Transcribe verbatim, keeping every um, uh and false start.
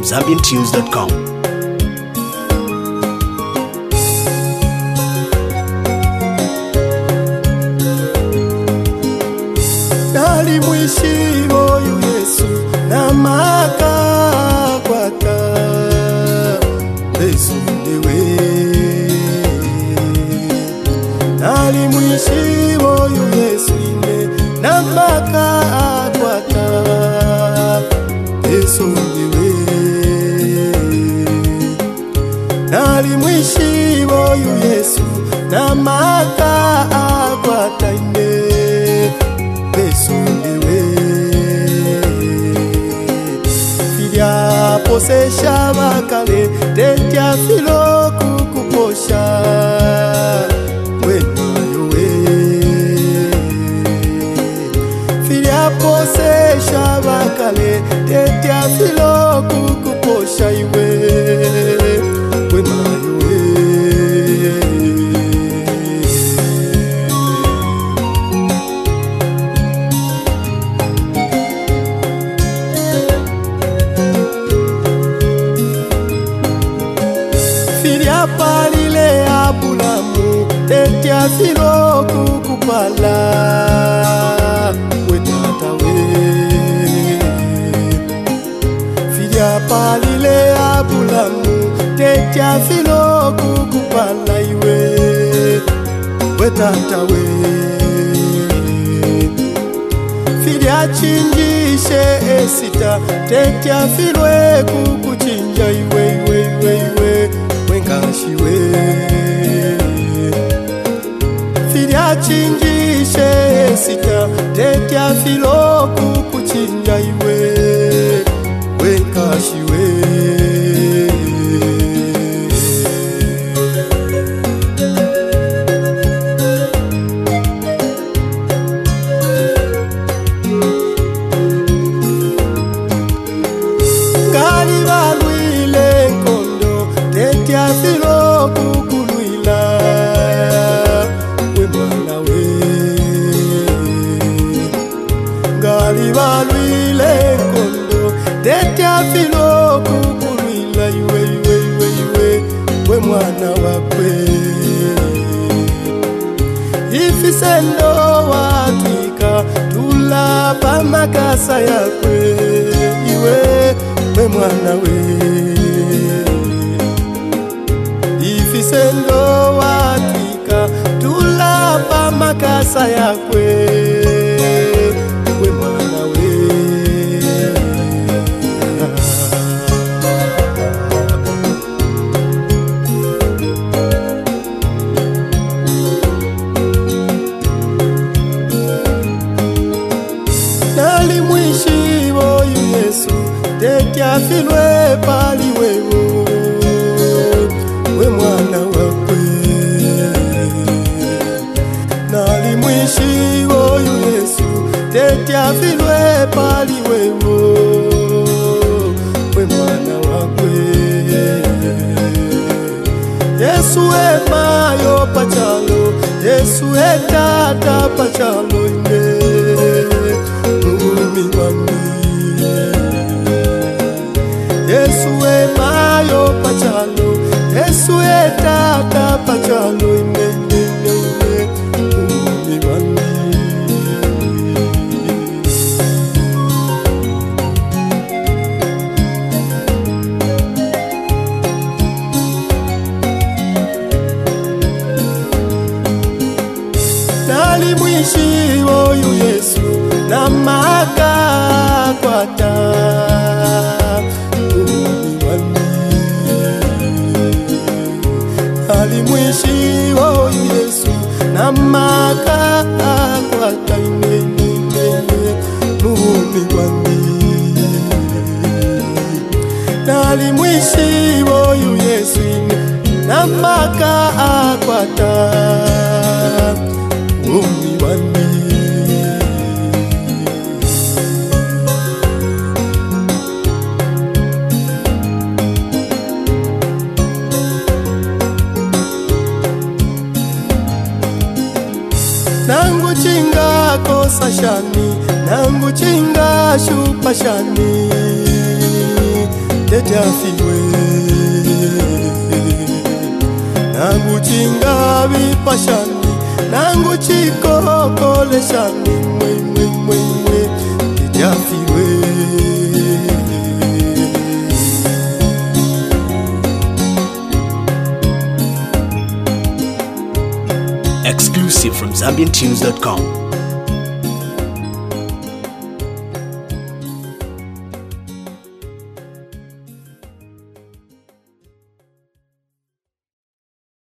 zambian tunes dot com. Nali mwishi moyo Yesu na maka kwata Yesu ndiwe. Nali mwishi moyo Yesu ine na maka kwata Yesu ndiwe. Nali mwishi moyo Yesu na maka kwata ine Yesu ndiwe. Filia posesha makale tetia filo kukuposha wena yowe. Filia posesha makale tetia filo kukuposha iwe wena yowe. Filia palile abulamu tetia filo kukupala wetata we. Filia palile abulamu tetia filo kukupala iwe wetata we. Filia chinjishe esita tetia filwe kukuchinja iwe iwe iwe iwe wengashiwe. Filia chinjishe esita tetia filo kukuchinja iwe wengashiwe. Tetia filo kukuluila we mwana we. Ngali balwile kondo tetia filo kukuluila iwe iwe iwe iwe we mwana wakwe. Ifisendo watwika tula pamakasa yakwe iwe we mwana we. Ifisendo watika tulapa makasa yakwe we mwana we. Nali mwishi moyo Yesu tetia filwe pali wewo we mwana wakwe. Nali mwishi woyo Yesu tetia filwe pali wewo we mwana wakwe. Yesu e mayo pachalo Yesu e tata pachalo ine mumi wami. Yesu e mayo pachalo Yesu e tata pachalo ine ine ine mumi wami. Nali mwishi woyo Yesu na maka kwata mumi wami. Nali mwishi woyo Yesu na maka kwata ine ine ine mumi wami. Nali mwishi woyo Yesu na maka kwata mumi wami. Nangu chinga kosa shani, nangu chinga shupa shani. ejafiwe nangu chingavi pashani nangu chikokole shani mwe mwe mwe mwe ejafiwe. Exclusive from Zambian Tunes dot com.